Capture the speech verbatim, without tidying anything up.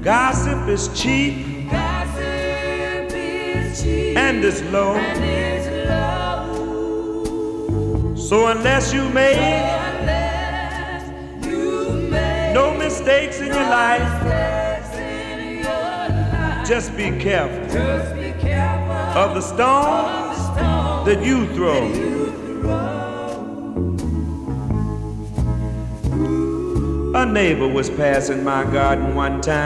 Gossip is cheap. Gossip is cheap. And it's low. And it's low. So unless you made Unless you make no mistakes in no your life, mistakes in your life, just be careful just be careful of the stones of the stones that you throw. that you throw. A neighbor was passing my garden one time.